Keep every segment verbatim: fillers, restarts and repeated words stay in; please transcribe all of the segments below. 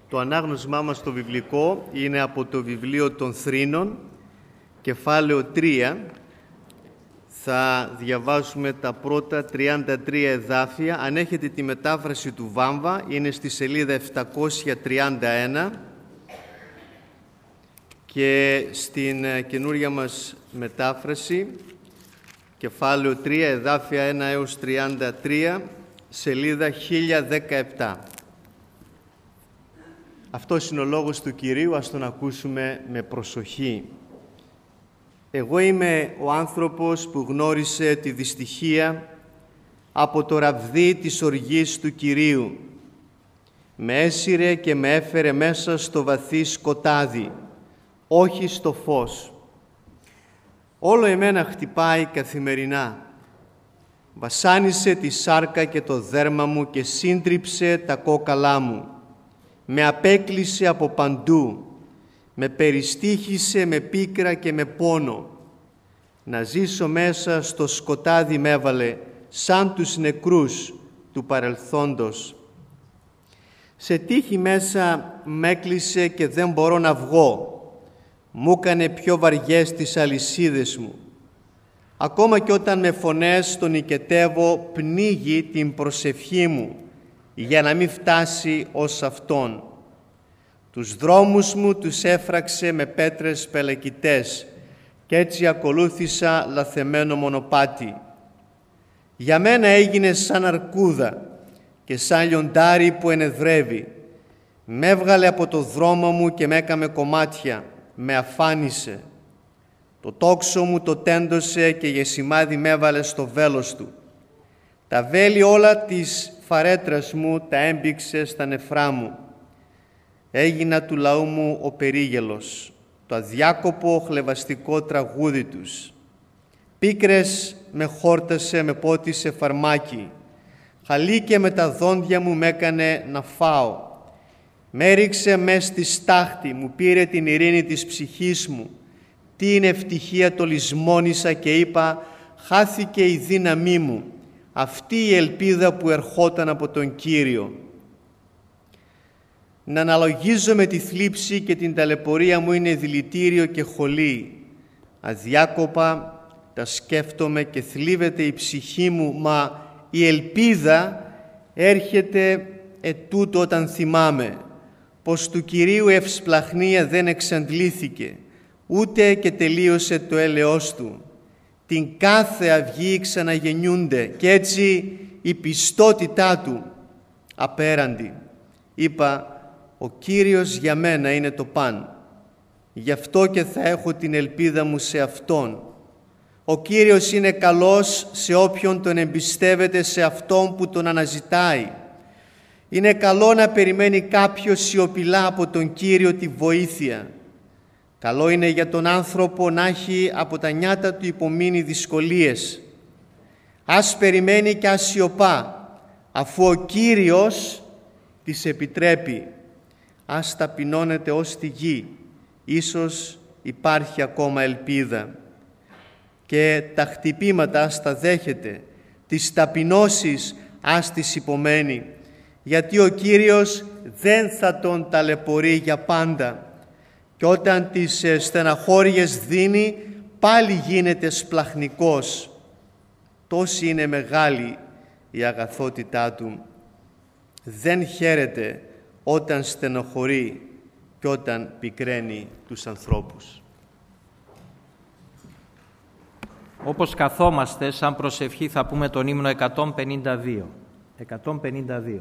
Το ανάγνωσμά μας στο βιβλικό είναι από το βιβλίο των Θρήνων, κεφάλαιο τρία. Θα διαβάσουμε τα πρώτα τριάντα τρία εδάφια. Αν έχετε τη μετάφραση του Βάμβα, είναι στη σελίδα επτακόσια τριάντα ένα και στην καινούρια μας μετάφραση, κεφάλαιο τρία, εδάφια ένα έως τριάντα τρία, σελίδα χίλια δεκαεπτά. Αυτός είναι ο λόγος του Κυρίου, ας τον ακούσουμε με προσοχή. Εγώ είμαι ο άνθρωπος που γνώρισε τη δυστυχία από το ραβδί της οργής του Κυρίου. Με έσυρε και με έφερε μέσα στο βαθύ σκοτάδι, όχι στο φως. Όλο εμένα χτυπάει καθημερινά. Βασάνισε τη σάρκα και το δέρμα μου και σύντριψε τα κόκαλά μου. Με απέκλεισε από παντού. Με περιστήχησε με πίκρα και με πόνο. Να ζήσω μέσα στο σκοτάδι με έβαλε, σαν τους νεκρούς του παρελθόντος. Σε τείχη μέσα μ' έκλεισε και δεν μπορώ να βγω. Μου έκανε πιο βαριές τις αλυσίδες μου. Ακόμα και όταν με φωνές τον νικετεύω, πνίγει την προσευχή μου, για να μην φτάσει ως αυτόν. Τους δρόμους μου τους έφραξε με πέτρες πελεκητές και έτσι ακολούθησα λαθεμένο μονοπάτι. Για μένα έγινε σαν αρκούδα και σαν λιοντάρι που ενεδρεύει. Με έβγαλε από το δρόμο μου και με έκαμε κομμάτια, με αφάνισε. Το τόξο μου το τέντωσε και για σημάδι με έβαλε στο βέλος του. Τα βέλη όλα της φαρέτρας μου τα έμπηξε στα νεφρά μου. Έγινα του λαού μου ο περίγελος, το αδιάκοπο χλευαστικό τραγούδι τους. Πίκρες με χόρτασε, με πότισε φαρμάκι. Χαλίκια με τα δόντια μου με έκανε να φάω. Με έριξε μες στη στάχτη, μου πήρε την ειρήνη της ψυχής μου. Τι είναι ευτυχία, το λησμόνισα και είπα, χάθηκε η δύναμή μου. Αυτή η ελπίδα που ερχόταν από τον Κύριο. Να αναλογίζω με τη θλίψη και την ταλαιπωρία μου είναι δηλητήριο και χολή. Αδιάκοπα τα σκέφτομαι και θλίβεται η ψυχή μου, μα η ελπίδα έρχεται ετούτο όταν θυμάμαι πως του Κυρίου ευσπλαχνία δεν εξαντλήθηκε, ούτε και τελείωσε το έλεος του. Την κάθε αυγή ξαναγεννιούνται και έτσι η πιστότητά του απέραντη. Είπα, ο Κύριος για μένα είναι το παν. Γι' αυτό και θα έχω την ελπίδα μου σε Αυτόν. Ο Κύριος είναι καλός σε όποιον τον εμπιστεύεται, σε Αυτόν που τον αναζητάει. Είναι καλό να περιμένει κάποιος σιωπηλά από τον Κύριο τη βοήθεια. Καλό είναι για τον άνθρωπο να έχει από τα νιάτα του υπομείνει δυσκολίες. Ας περιμένει και ας σιωπά, αφού ο Κύριος τις επιτρέπει. Ας ταπεινώνεται ως τη γη, ίσως υπάρχει ακόμα ελπίδα. Και τα χτυπήματα ας τα δέχεται, τις ταπεινώσεις ας τις υπομένει, γιατί ο Κύριος δεν θα τον ταλαιπωρεί για πάντα. Και όταν τις στεναχώριες δίνει, πάλι γίνεται σπλαχνικός. Τόση είναι μεγάλη η αγαθότητά του. Δεν χαίρεται όταν στενοχωρεί και όταν πικραίνει τους ανθρώπους. Όπως καθόμαστε, σαν προσευχή θα πούμε τον ύμνο εκατόν πενήντα δύο. εκατόν πενήντα δύο.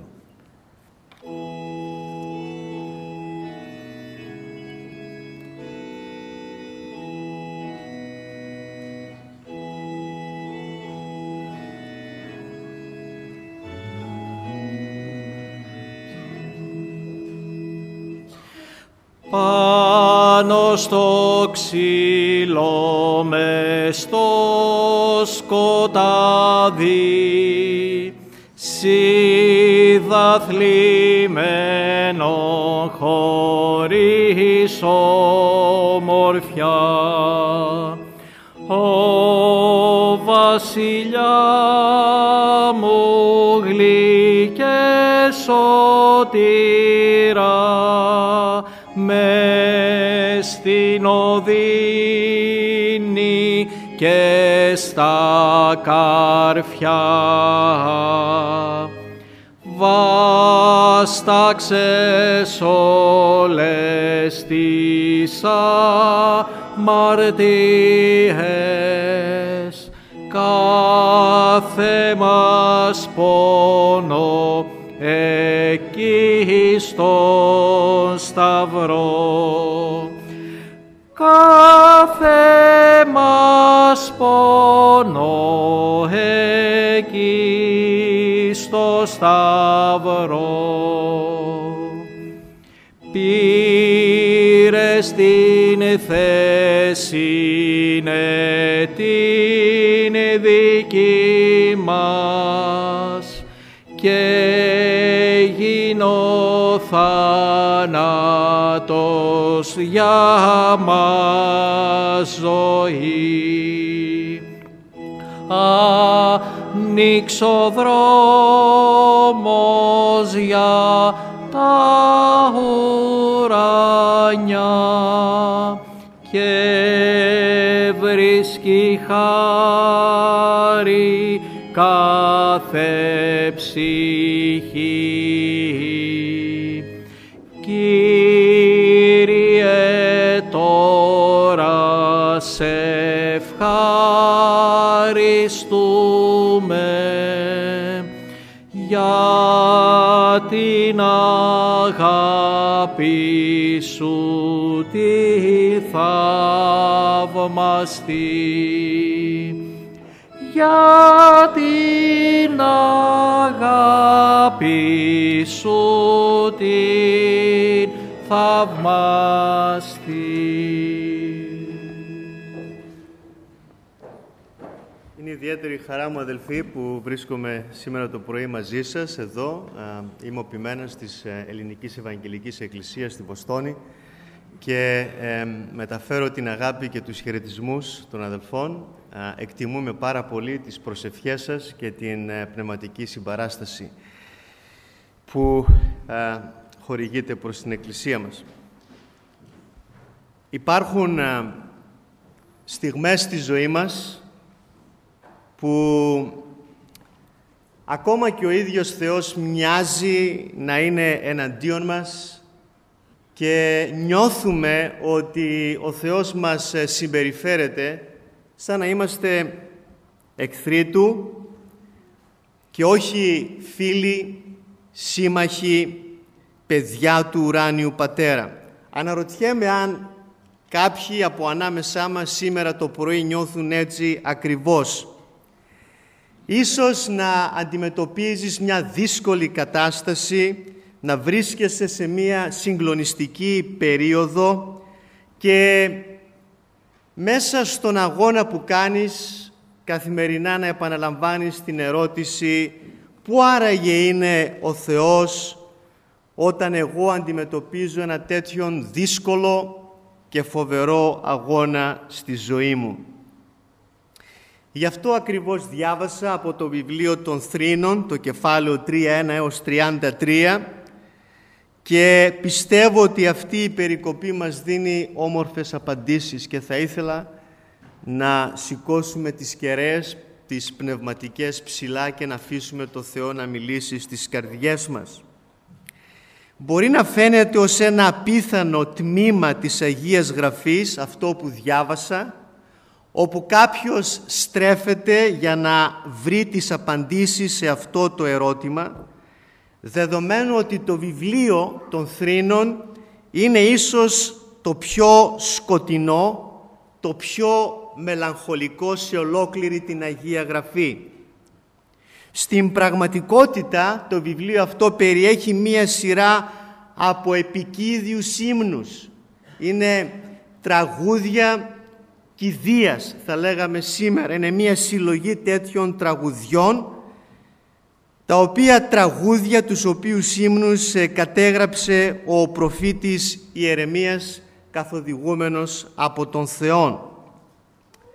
Πάνω στο ξύλο μες στο σκοτάδι, σίδα θλιμμένο χωρίς ομορφιά. Ο βασιλιά μου γλυκέ σωτήρα, μες στην οδύνη και στα καρφιά. Βάσταξες όλες τις αμαρτίες, κάθε μας πόνο εκεί στον Σταυρό. Κάθε μας πόνο εκεί στο Σταυρό. Πήρες την θέση την δική μας και γίνω θάνατος για μας ζωή. Ανοίξω δρόμος για τα ουρανιά και βρίσκει χάρη κάθε ψυχή. Κύριε, τώρα σε ευχαριστούμε για την αγάπη σου τη θαυμαστή, για την αγάπη σου την θαυμαστή. Είναι ιδιαίτερη χαρά μου, αδελφοί, που βρίσκομαι σήμερα το πρωί μαζί σας εδώ. Είμαι ο ποιμένας της Ελληνικής Ευαγγελικής Εκκλησίας στην Βοστόνη και ε, μεταφέρω την αγάπη και τους χαιρετισμούς των αδελφών. Εκτιμούμε πάρα πολύ τις προσευχές σας και την ε, πνευματική συμπαράσταση που ε, χορηγείται προς την Εκκλησία μας. Υπάρχουν ε, στιγμές στη ζωή μας που ακόμα και ο ίδιος Θεός μοιάζει να είναι εναντίον μας και νιώθουμε ότι ο Θεός μας συμπεριφέρεται σαν να είμαστε εχθροί Του και όχι φίλοι, σύμμαχοι, παιδιά του ουράνιου Πατέρα. Αναρωτιέμαι αν κάποιοι από ανάμεσά μας σήμερα το πρωί νιώθουν έτσι ακριβώς. Ίσως να αντιμετωπίζεις μια δύσκολη κατάσταση, να βρίσκεσαι σε μια συγκλονιστική περίοδο και μέσα στον αγώνα που κάνεις καθημερινά να επαναλαμβάνεις την ερώτηση «Πού άραγε είναι ο Θεός όταν εγώ αντιμετωπίζω ένα τέτοιον δύσκολο και φοβερό αγώνα στη ζωή μου». Γι' αυτό ακριβώς διάβασα από το βιβλίο των Θρήνων, το κεφάλαιο τρία ένα έως τριάντα τρία, και πιστεύω ότι αυτή η περικοπή μας δίνει όμορφες απαντήσεις και θα ήθελα να σηκώσουμε τις κεραίες, τις πνευματικές ψηλά και να αφήσουμε το Θεό να μιλήσει στις καρδιές μας. Μπορεί να φαίνεται ως ένα απίθανο τμήμα της Αγίας Γραφής αυτό που διάβασα, όπου κάποιος στρέφεται για να βρει τις απαντήσεις σε αυτό το ερώτημα, δεδομένου ότι το βιβλίο των Θρήνων είναι ίσως το πιο σκοτεινό, το πιο μελαγχολικό σε ολόκληρη την Αγία Γραφή. Στην πραγματικότητα το βιβλίο αυτό περιέχει μία σειρά από επικίδιους ύμνους. Είναι τραγούδια κηδείας, θα λέγαμε σήμερα. Είναι μία συλλογή τέτοιων τραγουδιών, τα οποία τραγούδια, τους οποίους ύμνους κατέγραψε ο προφήτης Ιερεμίας καθοδηγούμενος από τον Θεόν.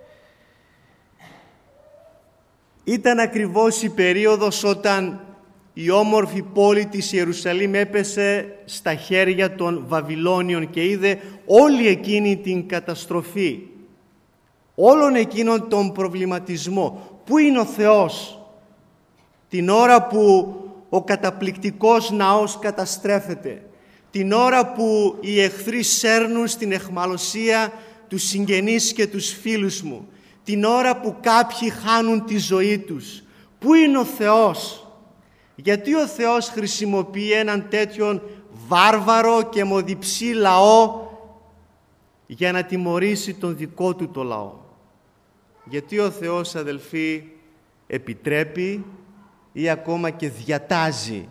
Ήταν ακριβώς η περίοδος όταν η όμορφη πόλη της Ιερουσαλήμ έπεσε στα χέρια των Βαβυλώνιων και είδε όλη εκείνη την καταστροφή, όλον εκείνον τον προβληματισμό. Πού είναι ο Θεός την ώρα που ο καταπληκτικός ναός καταστρέφεται, την ώρα που οι εχθροί σέρνουν στην αιχμαλωσία τους συγγενείς και τους φίλους μου, την ώρα που κάποιοι χάνουν τη ζωή τους? Πού είναι ο Θεός? Γιατί ο Θεός χρησιμοποιεί έναν τέτοιον βάρβαρο και μοδιψή λαό για να τιμωρήσει τον δικό του το λαό? Γιατί ο Θεός, αδελφοί, επιτρέπει ή ακόμα και διατάζει,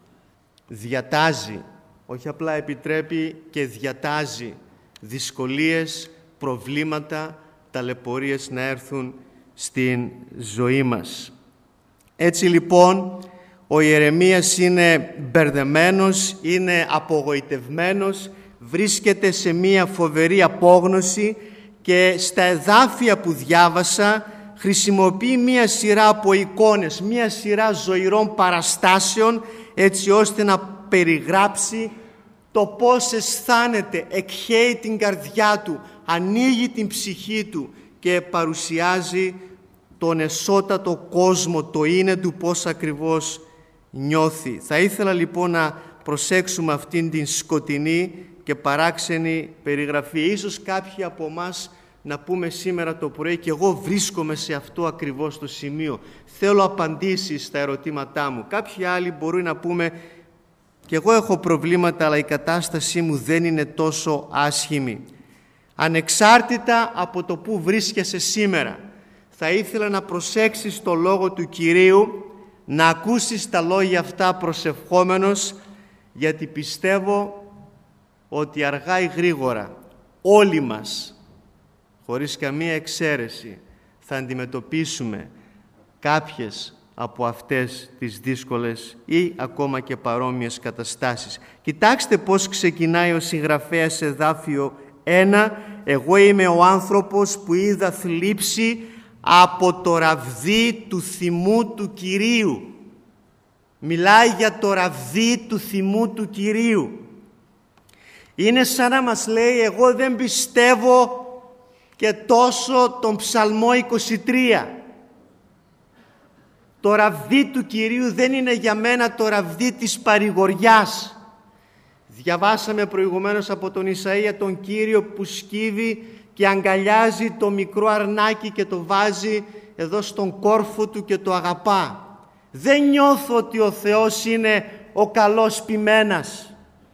διατάζει, όχι απλά επιτρέπει, και διατάζει δυσκολίες, προβλήματα, ταλαιπωρίες να έρθουν στην ζωή μας. Έτσι λοιπόν, ο Ιερεμίας είναι μπερδεμένος, είναι απογοητευμένος, βρίσκεται σε μία φοβερή απόγνωση και στα εδάφια που διάβασα χρησιμοποιεί μία σειρά από εικόνες, μία σειρά ζωηρών παραστάσεων, έτσι ώστε να περιγράψει το πώς αισθάνεται, εκχέει την καρδιά του, ανοίγει την ψυχή του και παρουσιάζει τον εσώτατο κόσμο, το είναι του, πώς ακριβώς νιώθει. Θα ήθελα λοιπόν να προσέξουμε αυτήν την σκοτεινή και παράξενη περιγραφή. Ίσως κάποιοι από εμάς να πούμε σήμερα το πρωί, και εγώ βρίσκομαι σε αυτό ακριβώς το σημείο, θέλω απαντήσεις στα ερωτήματά μου. Κάποιοι άλλοι μπορούν να πούμε, και εγώ έχω προβλήματα, αλλά η κατάστασή μου δεν είναι τόσο άσχημη. Ανεξάρτητα από το που βρίσκεσαι σήμερα, θα ήθελα να προσέξεις το λόγο του Κυρίου, να ακούσεις τα λόγια αυτά προσευχόμενος, γιατί πιστεύω ότι αργά ή γρήγορα όλοι μας, χωρίς καμία εξαίρεση, θα αντιμετωπίσουμε κάποιες από αυτές τις δύσκολες ή ακόμα και παρόμοιες καταστάσεις. Κοιτάξτε πώς ξεκινάει ο συγγραφέας σε εδάφιο ένα. «Εγώ είμαι ο άνθρωπος που είδα θλίψη από το ραβδί του θυμού του Κυρίου». Μιλάει για το ραβδί του θυμού του Κυρίου. Είναι σαν να μας λέει, εγώ δεν πιστεύω και τόσο τον Ψαλμό είκοσι τρία. Το ραβδί του Κυρίου δεν είναι για μένα το ραβδί της παρηγοριάς. Διαβάσαμε προηγουμένως από τον Ισαΐα τον Κύριο που σκύβει και αγκαλιάζει το μικρό αρνάκι και το βάζει εδώ στον κόρφο του και το αγαπά. Δεν νιώθω ότι ο Θεός είναι ο καλός ποιμένας.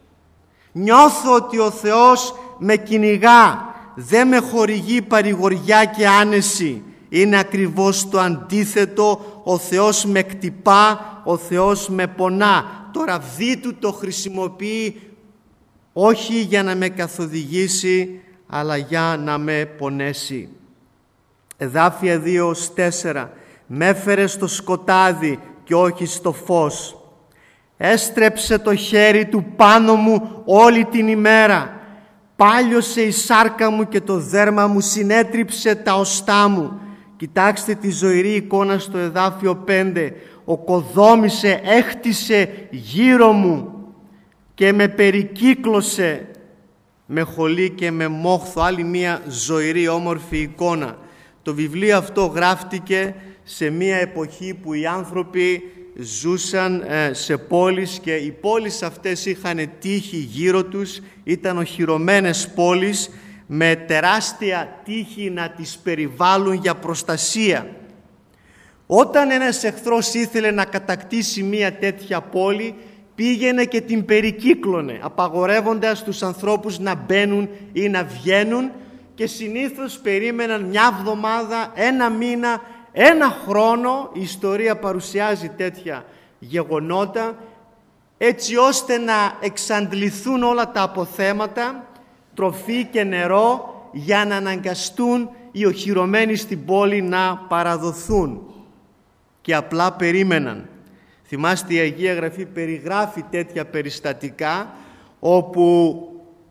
Νιώθω ότι ο Θεός με κυνηγά, δεν με χορηγεί παρηγοριά και άνεση. Είναι ακριβώς το αντίθετο, ο Θεός με κτυπά, ο Θεός με πονά. Το ραβδί του το χρησιμοποιεί όχι για να με καθοδηγήσει, αλλά για να με πονέσει. Εδάφια δύο ως τέσσερα. «Μ' έφερε στο σκοτάδι και όχι στο φως. Έστρεψε το χέρι του πάνω μου όλη την ημέρα. Πάλιωσε η σάρκα μου και το δέρμα μου συνέτριψε τα οστά μου». Κοιτάξτε τη ζωηρή εικόνα στο εδάφιο πέντε. «Οκοδόμησε, έχτισε γύρω μου και με περικύκλωσε με χολή και με μόχθο». Άλλη μία ζωηρή όμορφη εικόνα. Το βιβλίο αυτό γράφτηκε σε μία εποχή που οι άνθρωποι ζούσαν σε πόλεις και οι πόλεις αυτές είχαν τείχη γύρω τους, ήταν οχυρωμένες πόλεις με τεράστια τείχη να τις περιβάλλουν για προστασία. Όταν ένας εχθρός ήθελε να κατακτήσει μία τέτοια πόλη, πήγαινε και την περικύκλωνε, απαγορεύοντας τους ανθρώπους να μπαίνουν ή να βγαίνουν, και συνήθως περίμεναν μια εβδομάδα, ένα μήνα, ένα χρόνο. Η ιστορία παρουσιάζει τέτοια γεγονότα, έτσι ώστε να εξαντληθούν όλα τα αποθέματα, τροφή και νερό, για να αναγκαστούν οι οχυρωμένοι στην πόλη να παραδοθούν. Και απλά περίμεναν. Θυμάστε, η Αγία Γραφή περιγράφει τέτοια περιστατικά, όπου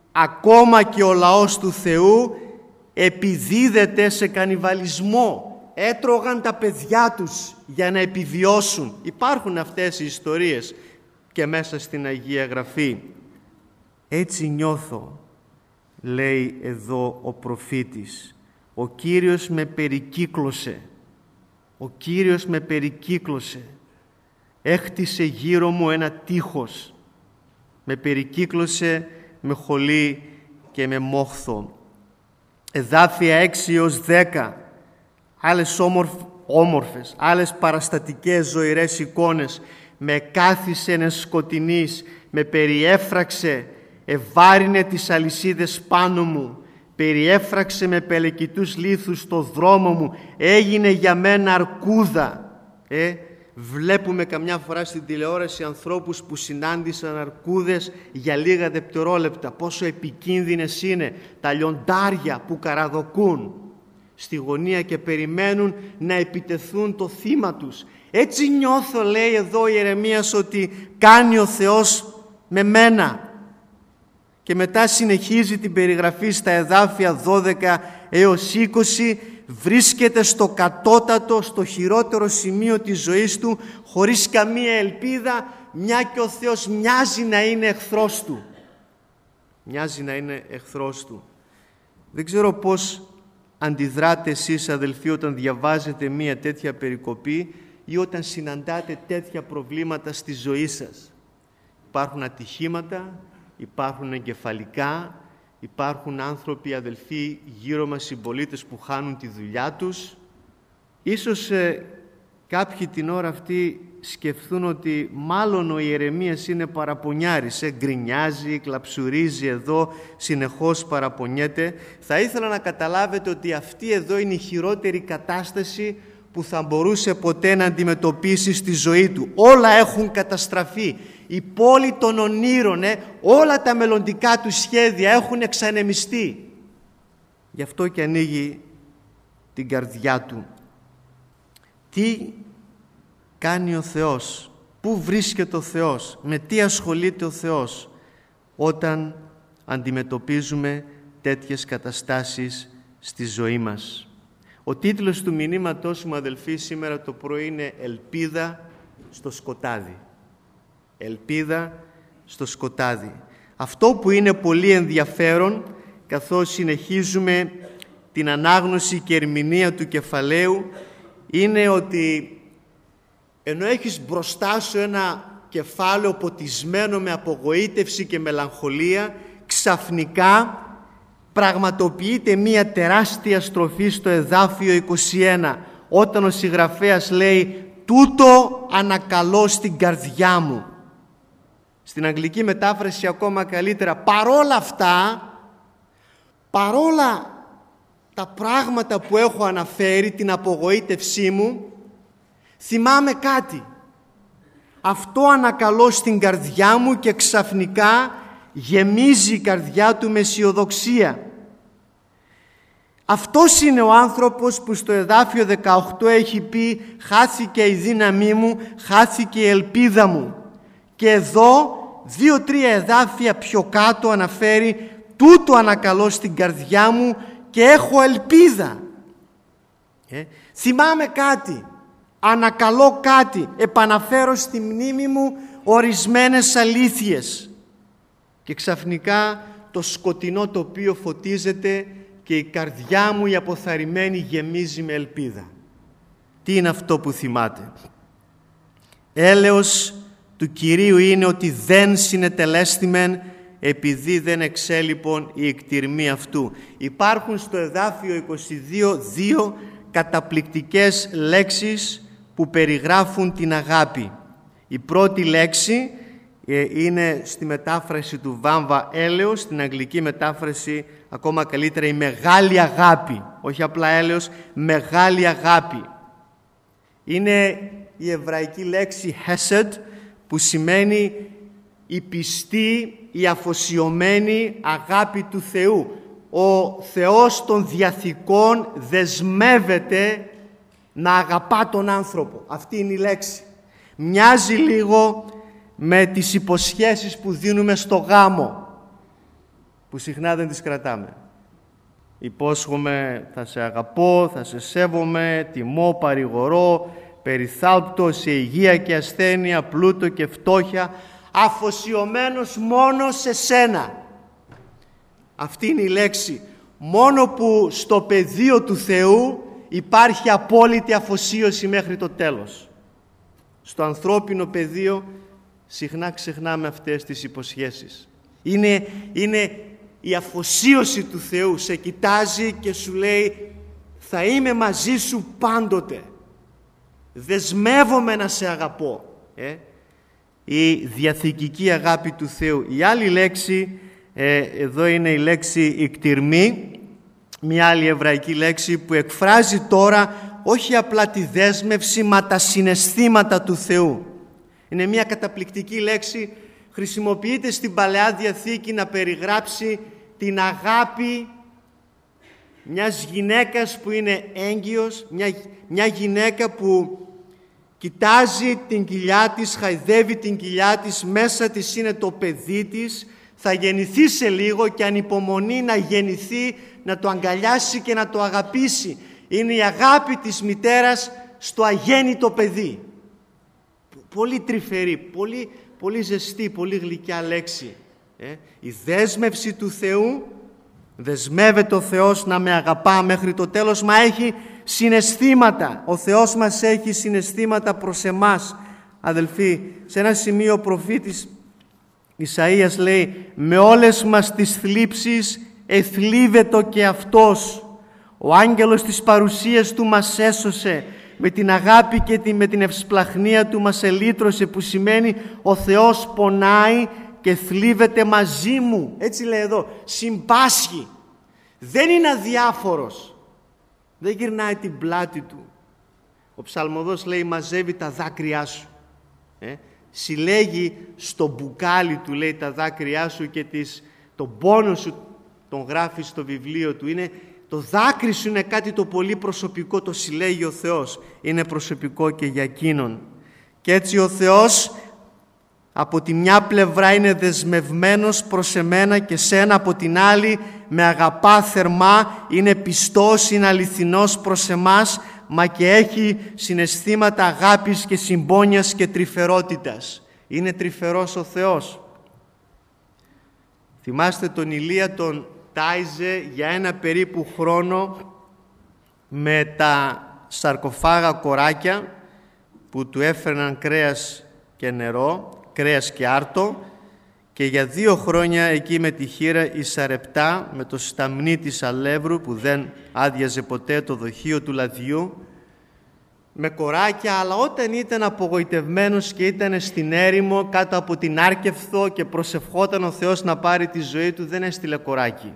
ακόμα και ο λαός του Θεού επιδίδεται σε κανιβαλισμό έτρωγαν τα παιδιά τους για να επιβιώσουν. Υπάρχουν αυτές οι ιστορίες και μέσα στην Αγία Γραφή. Έτσι νιώθω, λέει εδώ ο προφήτης. Ο Κύριος με περικύκλωσε. Ο Κύριος με περικύκλωσε. Έχτισε γύρω μου ένα τείχος. Με περικύκλωσε με χολή και με μόχθο. Εδάφια έξι έως δέκα. Άλλες όμορφες, άλλες παραστατικές ζωηρές εικόνες. Με κάθισε εν σκοτεινής, με περιέφραξε, ευάρινε τις αλυσίδες πάνω μου, περιέφραξε με πελεκητούς λίθους στο δρόμο μου, έγινε για μένα αρκούδα. Ε, βλέπουμε καμιά φορά στην τηλεόραση ανθρώπους που συνάντησαν αρκούδες για λίγα δευτερόλεπτα. Πόσο επικίνδυνες είναι τα λιοντάρια που καραδοκούν στη γωνία και περιμένουν να επιτεθούν το θύμα τους. Έτσι νιώθω, λέει εδώ ο Ιερεμίας, ότι κάνει ο Θεός με μένα. Και μετά συνεχίζει την περιγραφή στα εδάφια δώδεκα έως είκοσι. Βρίσκεται στο κατώτατο, στο χειρότερο σημείο της ζωής του, χωρίς καμία ελπίδα, μια και ο Θεός μοιάζει να είναι εχθρός του. Μοιάζει να είναι εχθρός του. Δεν ξέρω πώς αντιδράτε εσείς, αδελφοί, όταν διαβάζετε μία τέτοια περικοπή ή όταν συναντάτε τέτοια προβλήματα στη ζωή σας. Υπάρχουν ατυχήματα, υπάρχουν εγκεφαλικά, υπάρχουν άνθρωποι, αδελφοί, γύρω μας, συμπολίτες που χάνουν τη δουλειά τους. Ίσως ε, κάποιοι την ώρα αυτή σκεφτούν ότι μάλλον ο Ιερεμίας είναι παραπονιάρης, ε, γκρινιάζει, κλαψουρίζει εδώ, συνεχώς παραπονιέται. Θα ήθελα να καταλάβετε ότι αυτή εδώ είναι η χειρότερη κατάσταση που θα μπορούσε ποτέ να αντιμετωπίσει στη ζωή του. Όλα έχουν καταστραφεί. Η πόλη των ονείρων, ε, όλα τα μελλοντικά του σχέδια έχουν εξανεμιστεί. Γι' αυτό και ανοίγει την καρδιά του. Τι κάνει ο Θεός, πού βρίσκεται ο Θεός, με τι ασχολείται ο Θεός όταν αντιμετωπίζουμε τέτοιες καταστάσεις στη ζωή μας. Ο τίτλος του μηνύματός μου, αδελφοί, σήμερα το πρωί είναι «Ελπίδα στο σκοτάδι». Ελπίδα στο σκοτάδι. Αυτό που είναι πολύ ενδιαφέρον, καθώς συνεχίζουμε την ανάγνωση και ερμηνεία του κεφαλαίου, είναι ότι ενώ έχεις μπροστά σου ένα κεφάλαιο ποτισμένο με απογοήτευση και μελαγχολία, ξαφνικά πραγματοποιείται μία τεράστια στροφή στο εδάφιο είκοσι ένα, όταν ο συγγραφέας λέει «Τούτο ανακαλώ στην καρδιά μου». Στην αγγλική μετάφραση ακόμα καλύτερα, παρόλα αυτά, παρόλα τα πράγματα που έχω αναφέρει, την απογοήτευσή μου, θυμάμαι κάτι. Αυτό ανακαλώ στην καρδιά μου και ξαφνικά γεμίζει η καρδιά του με αισιοδοξία. Αυτός είναι ο άνθρωπος που στο εδάφιο δεκαοκτώ έχει πει «Χάθηκε η δύναμή μου, χάθηκε η ελπίδα μου». Και εδώ δύο-τρία εδάφια πιο κάτω αναφέρει «Τούτο ανακαλώ στην καρδιά μου και έχω ελπίδα». Ε, θυμάμαι κάτι, ανακαλώ κάτι, επαναφέρω στη μνήμη μου ορισμένες αλήθειες. Και ξαφνικά το σκοτεινό τοπίο φωτίζεται και η καρδιά μου η αποθαρρυμένη γεμίζει με ελπίδα. Τι είναι αυτό που θυμάται? Έλεος του Κυρίου είναι ότι δεν συνετελέστημεν επειδή δεν εξέλιπον η εκτιρμή αυτού. Υπάρχουν στο εδάφιο είκοσι δύο δύο καταπληκτικές λέξεις που περιγράφουν την αγάπη. Η πρώτη λέξη είναι στη μετάφραση του Βάμβα έλεος, στην αγγλική μετάφραση ακόμα καλύτερα η μεγάλη αγάπη, όχι απλά έλεος, μεγάλη αγάπη. Είναι η εβραϊκή λέξη hesed, που σημαίνει η πιστή, η αφοσιωμένη αγάπη του Θεού. Ο Θεός των διαθηκών δεσμεύεται να αγαπά τον άνθρωπο. Αυτή είναι η λέξη. Μοιάζει λίγο με τις υποσχέσεις που δίνουμε στο γάμο, που συχνά δεν τις κρατάμε. Υπόσχομαι, θα σε αγαπώ, θα σε σέβομαι, τιμώ, παρηγορώ, περιθάλπτω σε υγεία και ασθένεια, πλούτο και φτώχεια, αφοσιωμένος μόνο σε σένα. Αυτή είναι η λέξη. Μόνο που στο πεδίο του Θεού υπάρχει απόλυτη αφοσίωση μέχρι το τέλος. Στο ανθρώπινο πεδίο συχνά ξεχνάμε αυτές τις υποσχέσεις. Είναι, είναι η αφοσίωση του Θεού. Σε κοιτάζει και σου λέει, θα είμαι μαζί σου πάντοτε. Δεσμεύομαι να σε αγαπώ. Ε? Η διαθηκική αγάπη του Θεού. Η άλλη λέξη, ε, εδώ είναι η λέξη ικτυρμή, μια άλλη εβραϊκή λέξη που εκφράζει τώρα όχι απλά τη δέσμευση, μα τα συναισθήματα του Θεού. Είναι μια καταπληκτική λέξη, χρησιμοποιείται στην Παλαιά Διαθήκη να περιγράψει την αγάπη μιας γυναίκας που είναι έγκυος, μια, μια γυναίκα που κοιτάζει την κοιλιά της, χαϊδεύει την κοιλιά της, μέσα της είναι το παιδί της, θα γεννηθεί σε λίγο και ανυπομονεί να γεννηθεί, να το αγκαλιάσει και να το αγαπήσει. Είναι η αγάπη της μητέρας στο αγέννητο παιδί. Πολύ τρυφερή, πολύ, πολύ ζεστή, πολύ γλυκιά λέξη. Ε? Η δέσμευση του Θεού, δεσμεύεται ο Θεός να με αγαπά μέχρι το τέλος, μα έχει συναισθήματα. Ο Θεός μας έχει συναισθήματα προς εμάς. Αδελφοί, σε ένα σημείο ο προφήτης Ισαΐας λέει, με όλες μας τις θλίψεις εθλίβετο και Αυτός. Ο άγγελος της παρουσίας Του μας έσωσε, με την αγάπη και τη, με την ευσπλαχνία Του μας ελύτρωσε, που σημαίνει ο Θεός πονάει και θλίβεται μαζί μου. Έτσι λέει εδώ, συμπάσχει. Δεν είναι αδιάφορος. Δεν γυρνάει την πλάτη Του. Ο ψαλμοδός λέει, μαζεύει τα δάκρυά σου. Ε? Συλλέγει στο μπουκάλι Του, λέει, τα δάκρυά σου και τις, τον πόνο σου τον γράφει στο βιβλίο Του. Είναι, το δάκρυ σου είναι κάτι το πολύ προσωπικό, το συλλέγει ο Θεός. Είναι προσωπικό και για εκείνον. Και έτσι ο Θεός από τη μια πλευρά είναι δεσμευμένος προς εμένα και σένα, από την άλλη με αγαπά θερμά, είναι πιστός, είναι αληθινός προς εμάς, μα και έχει συναισθήματα αγάπης και συμπόνιας και τρυφερότητας. Είναι τρυφερός ο Θεός. Θυμάστε τον Ηλία, τον τάιζε για ένα περίπου χρόνο με τα σαρκοφάγα κοράκια που του έφερναν κρέας και νερό, κρέας και άρτο, και για δύο χρόνια εκεί με τη χείρα η σαρεπτά, με το σταμνί της αλεύρου που δεν άδειαζε ποτέ το δοχείο του λαδιού, με κοράκια, αλλά όταν ήταν απογοητευμένος και ήταν στην έρημο κάτω από την Άρκευθο και προσευχόταν ο Θεός να πάρει τη ζωή του, δεν έστειλε κοράκι.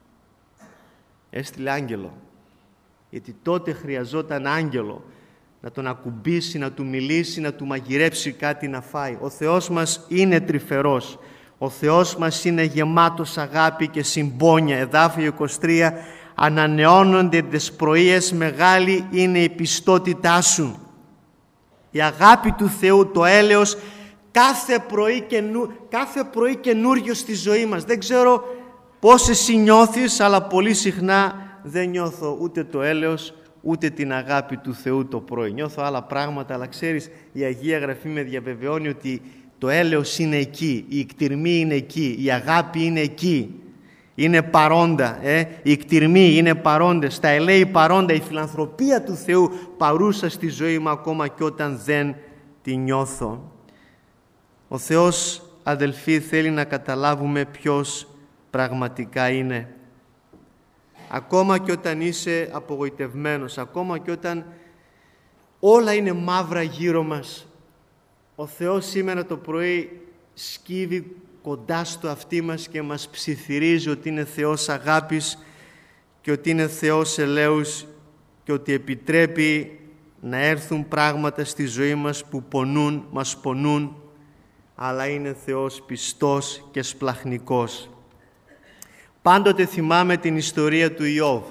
Έστειλε άγγελο. Γιατί τότε χρειαζόταν άγγελο να τον ακουμπήσει, να του μιλήσει, να του μαγειρέψει κάτι να φάει. Ο Θεός μας είναι τρυφερός. Ο Θεός μας είναι γεμάτος αγάπη και συμπόνια. Εδάφιο είκοσι τρία, ανανεώνονται τις πρωίες, μεγάλη είναι η πιστότητά σου. Η αγάπη του Θεού, το έλεος, κάθε πρωί, καινού, κάθε πρωί καινούριο στη ζωή μας. Δεν ξέρω πώς εσύ νιώθεις, αλλά πολύ συχνά δεν νιώθω ούτε το έλεος, ούτε την αγάπη του Θεού το πρωί. Νιώθω άλλα πράγματα, αλλά ξέρεις, η Αγία Γραφή με διαβεβαιώνει ότι το έλεος είναι εκεί, η εκτιρμή είναι εκεί, η αγάπη είναι εκεί. Είναι παρόντα, ε? Οι εκτιρμοί είναι παρόντες, τα ελέη παρόντα, η φιλανθρωπία του Θεού παρούσα στη ζωή μου ακόμα και όταν δεν τη νιώθω. Ο Θεός, αδελφοί, θέλει να καταλάβουμε ποιος πραγματικά είναι. Ακόμα και όταν είσαι απογοητευμένος, ακόμα και όταν όλα είναι μαύρα γύρω μας, ο Θεός σήμερα το πρωί σκύβει κοντά στο αυτί μας και μας ψιθυρίζει ότι είναι Θεός αγάπης και ότι είναι Θεός ελέους και ότι επιτρέπει να έρθουν πράγματα στη ζωή μας που πονούν, μας πονούν, αλλά είναι Θεός πιστός και σπλαχνικός. Πάντοτε θυμάμαι την ιστορία του Ιώβ.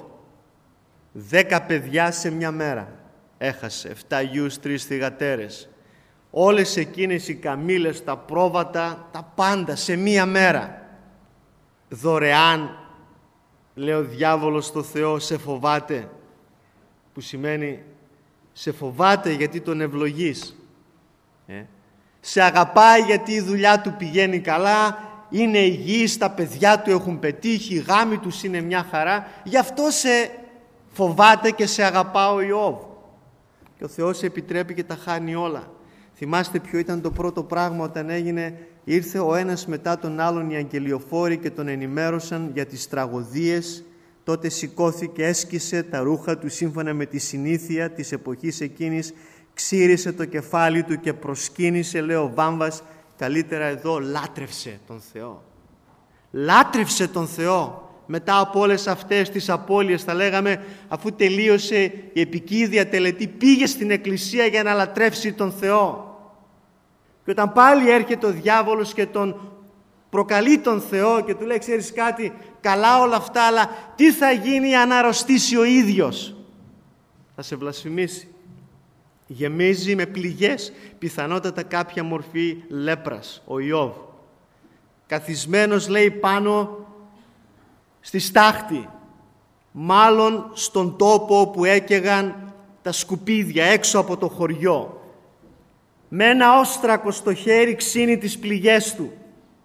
Δέκα παιδιά σε μια μέρα έχασε, εφτά γιους, τρεις θυγατέρες. Όλες εκείνες οι καμήλες, τα πρόβατα, τα πάντα σε μία μέρα. Δωρεάν λέει ο διάβολος στο Θεό, σε φοβάται, που σημαίνει σε φοβάται γιατί τον ευλογείς. Ε? Σε αγαπάει γιατί η δουλειά του πηγαίνει καλά, είναι υγιής, τα παιδιά του έχουν πετύχει, οι γάμοι τους είναι μια χαρά, γι' αυτό σε φοβάται και σε αγαπά ο Ιώβ. Και ο Θεός επιτρέπει και τα χάνει όλα. Θυμάστε ποιο ήταν το πρώτο πράγμα όταν έγινε, ήρθε ο ένας μετά τον άλλον οι αγγελιοφόροι και τον ενημέρωσαν για τις τραγωδίες. Τότε σηκώθηκε, έσκησε τα ρούχα του σύμφωνα με τη συνήθεια της εποχής εκείνης, ξύρισε το κεφάλι του και προσκύνησε, λέει ο Βάμβας, καλύτερα εδώ, λάτρευσε τον Θεό. Λάτρευσε τον Θεό. Μετά από όλες αυτές τις απώλειες, θα λέγαμε, αφού τελείωσε η επικίδια τελετή, πήγε στην εκκλησία για να λατρεύσει τον Θεό. Και όταν πάλι έρχεται ο διάβολος και τον προκαλεί τον Θεό και του λέει, ξέρεις κάτι, καλά όλα αυτά, αλλά τι θα γίνει αν αρρωστήσει ο ίδιος? Θα σε βλασφημίσει. Γεμίζει με πληγές, πιθανότατα κάποια μορφή λέπρας, ο Ιώβ. Καθισμένος, λέει, πάνω στη στάχτη, μάλλον στον τόπο όπου έκαιγαν τα σκουπίδια έξω από το χωριό. Με ένα όστρακο στο χέρι ξύνει τις πληγές του.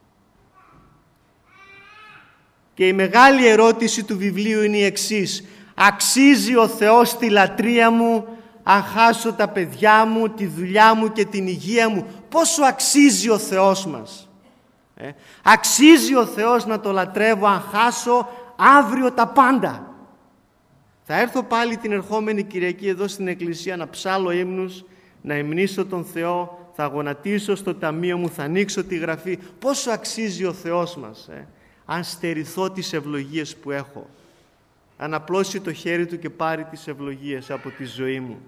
Και η μεγάλη ερώτηση του βιβλίου είναι η εξής: αξίζει ο Θεός τη λατρεία μου αν χάσω τα παιδιά μου, τη δουλειά μου και την υγεία μου? Πόσο αξίζει ο Θεός μας? Ε? Αξίζει ο Θεός να το λατρεύω αν χάσω αύριο τα πάντα? Θα έρθω πάλι την ερχόμενη Κυριακή εδώ στην εκκλησία να ψάλω ύμνους, να υμνήσω τον Θεό, θα γονατίσω στο ταμείο μου, θα ανοίξω τη γραφή. Πόσο αξίζει ο Θεός μας, ε? αν στερηθώ τις ευλογίες που έχω, αν απλώσει το χέρι του και πάρει τις ευλογίες από τη ζωή μου.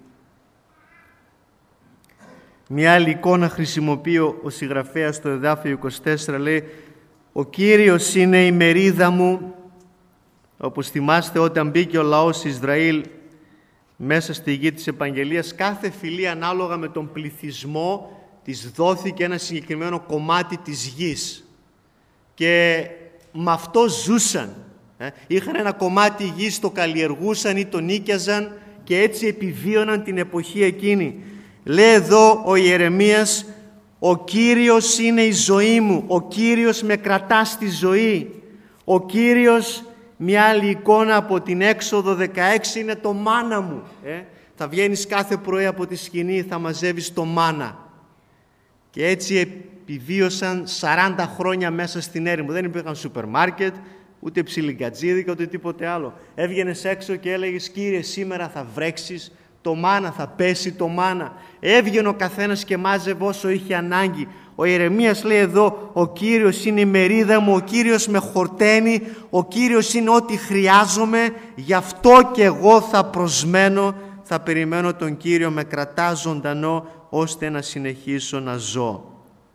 Μια άλλη εικόνα χρησιμοποιεί ο συγγραφέας στο εδάφιο είκοσι τέσσερα, λέει, ο Κύριος είναι η μερίδα μου. Όπως θυμάστε, όταν μπήκε ο λαός Ισραήλ μέσα στη γη της Επαγγελίας, κάθε φυλή ανάλογα με τον πληθυσμό της δόθηκε ένα συγκεκριμένο κομμάτι της γης και με αυτό ζούσαν. Ε, είχαν ένα κομμάτι γης, το καλλιεργούσαν ή το νίκιαζαν και έτσι επιβίωναν την εποχή εκείνη. Λέει εδώ ο Ιερεμίας, ο Κύριος είναι η ζωή μου, ο Κύριος με κρατά στη ζωή. Ο Κύριος, μια άλλη εικόνα από την Έξοδο δεκαέξι, είναι το μάνα μου. Ε. Θα βγαίνεις κάθε πρωί από τη σκηνή, θα μαζεύεις το μάνα. Και έτσι επιβίωσαν σαράντα χρόνια μέσα στην έρημο. Δεν υπήρχαν σούπερ μάρκετ, ούτε ψιλιγκατζίδικα, ούτε τίποτε άλλο. Έβγαινες έξω και έλεγες, Κύριε, σήμερα θα βρέξεις το μάνα, θα πέσει το μάνα. Έβγαινε ο καθένας και μάζευε όσο είχε ανάγκη. Ο Ιερεμίας λέει εδώ, ο Κύριος είναι η μερίδα μου, ο Κύριος με χορταίνει, ο Κύριος είναι ό,τι χρειάζομαι, γι' αυτό και εγώ θα προσμένω, θα περιμένω τον Κύριο, με κρατά ζωντανό, ώστε να συνεχίσω να ζω.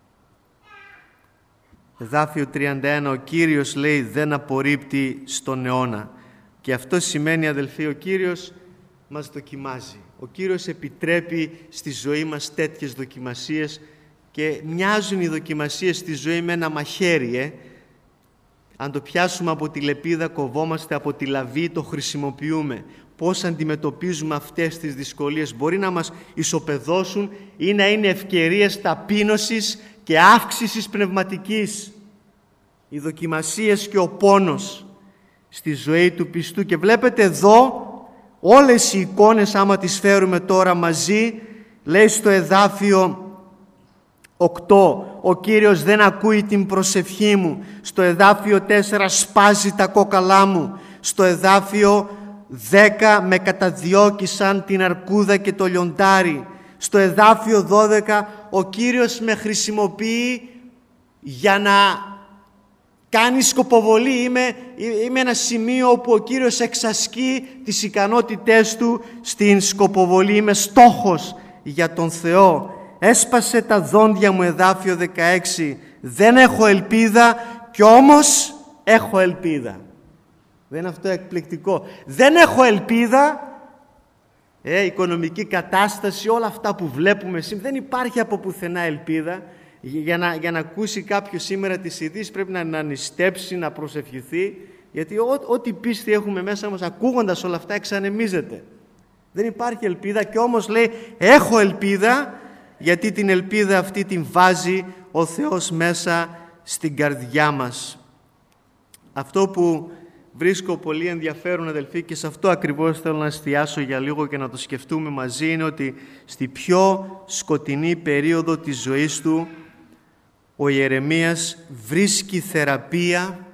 Εδάφιο τριάντα ένα, ο Κύριος, λέει, δεν απορρίπτει στον αιώνα. Και αυτό σημαίνει, αδελφοί, ο Κύριος μας δοκιμάζει. Ο Κύριος επιτρέπει στη ζωή μας τέτοιες δοκιμασίες και μοιάζουν οι δοκιμασίες στη ζωή με ένα μαχαίρι. Ε? Αν το πιάσουμε από τη λεπίδα, κοβόμαστε, από τη λαβή το χρησιμοποιούμε. Πώς αντιμετωπίζουμε αυτές τις δυσκολίες? Μπορεί να μας ισοπεδώσουν ή να είναι ευκαιρίες ταπείνωσης και αύξησης πνευματικής. Οι δοκιμασίες και ο πόνος στη ζωή του πιστού. Και βλέπετε εδώ όλες οι εικόνες, άμα τις φέρουμε τώρα μαζί, λέει στο εδάφιο οκτώ, ο Κύριος δεν ακούει την προσευχή μου. Στο εδάφιο τέσσερα, σπάζει τα κόκαλά μου. Στο εδάφιο δέκα, με καταδιώκησαν την αρκούδα και το λιοντάρι. Στο εδάφιο δώδεκα, ο Κύριος με χρησιμοποιεί για να κάνει σκοποβολή. Είμαι, είμαι ένα σημείο όπου ο Κύριος εξασκεί τις ικανότητές του στην σκοποβολή. Είμαι στόχος για τον Θεό. Έσπασε τα δόντια μου, εδάφιο δεκαέξι. Δεν έχω ελπίδα κι όμως έχω ελπίδα. Δεν είναι αυτό εκπληκτικό? Δεν έχω ελπίδα, ε, οικονομική κατάσταση, όλα αυτά που βλέπουμε σήμερα, δεν υπάρχει από πουθενά ελπίδα. Για να, για να ακούσει κάποιος σήμερα τις ειδήσεις πρέπει να, να νηστέψει, να προσευχηθεί, Γιατί ό, ό,τι πίστη έχουμε μέσα μας, ακούγοντας όλα αυτά, εξανεμίζεται. Δεν υπάρχει ελπίδα και όμως λέει έχω ελπίδα, γιατί την ελπίδα αυτή την βάζει ο Θεός μέσα στην καρδιά μας. Αυτό που βρίσκω πολύ ενδιαφέρον, αδελφοί, και σε αυτό ακριβώς θέλω να εστιάσω για λίγο και να το σκεφτούμε μαζί, είναι ότι στη πιο σκοτεινή περίοδο της ζωής του ο Ιερεμίας βρίσκει θεραπεία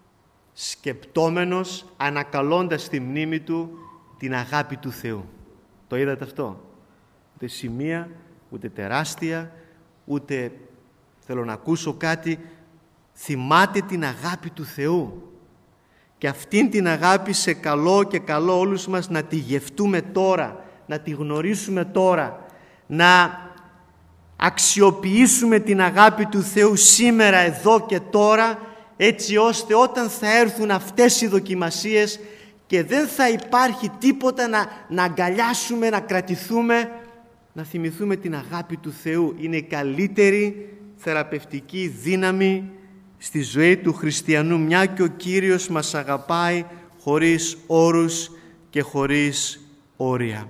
σκεπτόμενος, ανακαλώντας στη μνήμη του την αγάπη του Θεού. Το είδατε αυτό? Ούτε σημεία, ούτε τεράστια, ούτε θέλω να ακούσω κάτι. Θυμάται την αγάπη του Θεού. Και αυτήν την αγάπη σε καλό και καλό όλους μας να τη γευτούμε τώρα, να τη γνωρίσουμε τώρα, να αξιοποιήσουμε την αγάπη του Θεού σήμερα, εδώ και τώρα, έτσι ώστε όταν θα έρθουν αυτές οι δοκιμασίες και δεν θα υπάρχει τίποτα να, να αγκαλιάσουμε, να κρατηθούμε, να θυμηθούμε την αγάπη του Θεού. Είναι η καλύτερη θεραπευτική δύναμη στη ζωή του χριστιανού, μια και ο Κύριος μας αγαπάει χωρίς όρους και χωρίς όρια.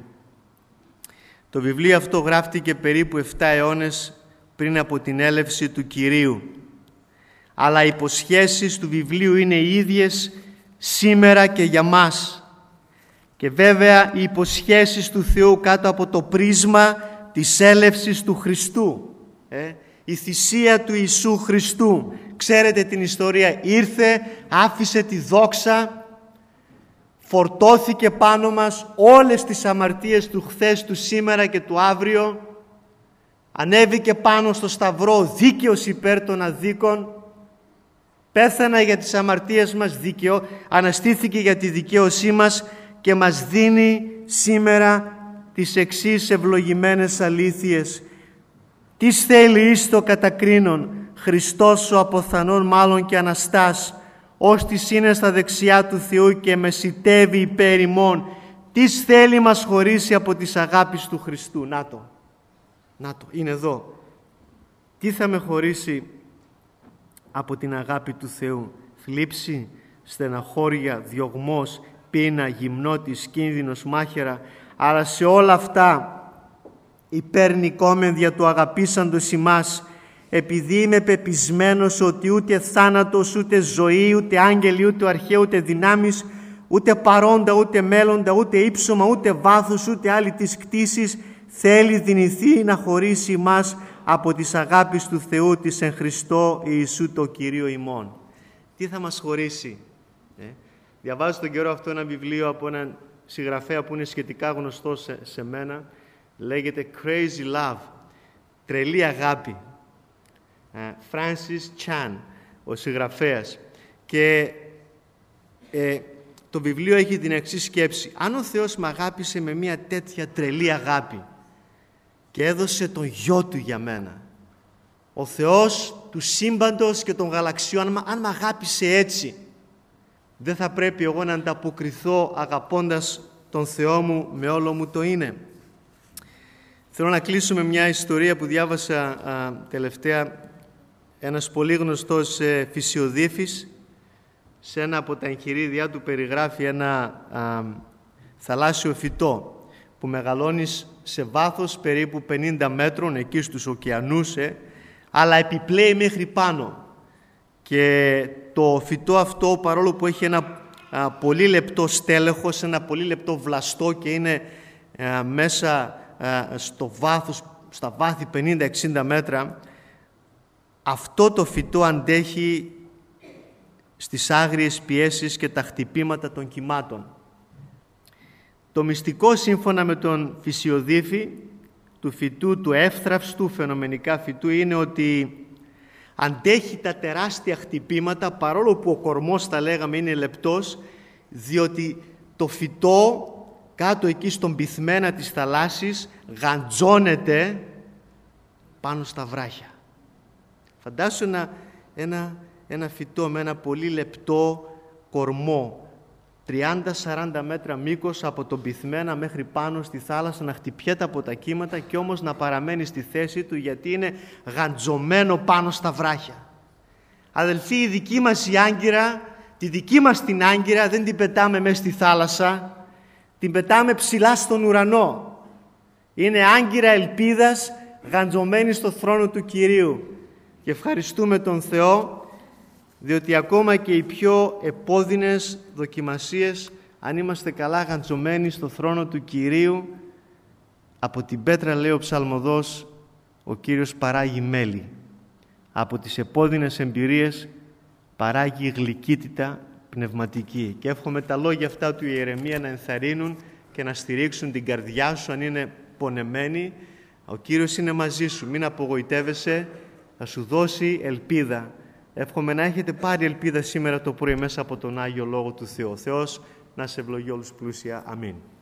Το βιβλίο αυτό γράφτηκε περίπου επτά αιώνες πριν από την έλευση του Κυρίου. Αλλά οι υποσχέσεις του βιβλίου είναι οι ίδιες σήμερα και για μας. Και βέβαια οι υποσχέσεις του Θεού κάτω από το πρίσμα της έλευσης του Χριστού. Ε, η θυσία του Ιησού Χριστού. Ξέρετε την ιστορία. Ήρθε, άφησε τη δόξα, φορτώθηκε πάνω μας όλες τις αμαρτίες του χθες, του σήμερα και του αύριο. Ανέβηκε πάνω στο σταυρό δίκαιος υπέρ των αδίκων. Πέθανα για τις αμαρτίες μας, δικαιό, αναστήθηκε για τη δικαίωσή μας και μας δίνει σήμερα τις εξής ευλογημένες αλήθειες. «Τις θέλει εις το κατακρίνον, Χριστός ο αποθανών μάλλον και Αναστάς, ώστις είναι στα δεξιά του Θεού και μεσητεύει υπέρ ημών. Τις θέλει μας χωρίσει από τις αγάπης του Χριστού». Να το, να το, είναι εδώ. Τι θα με χωρίσει από την αγάπη του Θεού? Θλίψη, στεναχώρια, διωγμός, πείνα, γυμνότης, κίνδυνος, μάχαιρα. Αλλά σε όλα αυτά υπερνικόμεν δια του αγαπήσαντος ημάς, επειδή είμαι πεπισμένος ότι ούτε θάνατος, ούτε ζωή, ούτε άγγελοι, ούτε αρχαίο, ούτε δυνάμεις, ούτε παρόντα, ούτε μέλλοντα, ούτε ύψωμα, ούτε βάθος, ούτε άλλη της κτήσης θέλει δυνηθεί να χωρίσει ημάς από τις αγάπης του Θεού της εν Χριστώ Ιησού το Κυρίο ημών. Τι θα μας χωρίσει? Ε? Διαβάζω τον καιρό αυτό ένα βιβλίο από έναν συγγραφέα που είναι σχετικά γνωστό σε, σε μένα. Λέγεται Crazy Love, τρελή αγάπη. Ε, Francis Chan, ο συγγραφέας. Και ε, το βιβλίο έχει την εξής σκέψη. Αν ο Θεός με αγάπησε με μια τέτοια τρελή αγάπη και έδωσε τον γιο του για μένα, ο Θεός του σύμπαντος και των γαλαξιών, αν με αγάπησε έτσι, δεν θα πρέπει εγώ να ανταποκριθώ αγαπώντας τον Θεό μου με όλο μου το είναι? Θέλω να κλείσω με μια ιστορία που διάβασα α, τελευταία. Ένας πολύ γνωστός ε, φυσιοδίφης σε ένα από τα εγχειρίδια του περιγράφει ένα α, θαλάσσιο φυτό που μεγαλώνει σε βάθος περίπου πενήντα μέτρων εκεί στους ωκεανούς, ε, αλλά επιπλέει μέχρι πάνω. Και το φυτό αυτό, παρόλο που έχει ένα α, πολύ λεπτό στέλεχος, ένα πολύ λεπτό βλαστό και είναι α, μέσα α, στο βάθος, στα βάθη πενήντα εξήντα μέτρα, αυτό το φυτό αντέχει στις άγριες πιέσεις και τα χτυπήματα των κυμάτων. Το μυστικό, σύμφωνα με τον φυσιοδίφη του φυτού, του εύθραυστου φαινομενικά φυτού, είναι ότι αντέχει τα τεράστια χτυπήματα, παρόλο που ο κορμός, θα λέγαμε, είναι λεπτός, διότι το φυτό κάτω εκεί στον πυθμένα της θαλάσσης γαντζώνεται πάνω στα βράχια. Φαντάσου ένα, ένα, ένα φυτό με ένα πολύ λεπτό κορμό, τριάντα σαράντα μέτρα μήκος από τον πυθμένα μέχρι πάνω στη θάλασσα, να χτυπιέται από τα κύματα και όμως να παραμένει στη θέση του, γιατί είναι γαντζωμένο πάνω στα βράχια. Αδελφοί, η δική μας η άγκυρα Τη δική μας την άγκυρα δεν την πετάμε μέσα στη θάλασσα, την πετάμε ψηλά στον ουρανό. Είναι άγκυρα ελπίδας γαντζωμένη στο θρόνο του Κυρίου. Και ευχαριστούμε τον Θεό, διότι ακόμα και οι πιο επώδυνες δοκιμασίες, αν είμαστε καλά γαντζωμένοι στο θρόνο του Κυρίου, από την πέτρα, λέει ο ψαλμοδός, ο Κύριος παράγει μέλι. Από τις επώδυνες εμπειρίες παράγει γλυκύτητα πνευματική. Και εύχομαι τα λόγια αυτά του Ιερεμία να ενθαρρύνουν και να στηρίξουν την καρδιά σου αν είναι πονεμένη. Ο Κύριος είναι μαζί σου, μην απογοητεύεσαι, θα σου δώσει ελπίδα. Εύχομαι να έχετε πάρει ελπίδα σήμερα το πρωί μέσα από τον Άγιο Λόγο του Θεού. Ο Θεός να σε ευλογεί όλους πλούσια. Αμήν.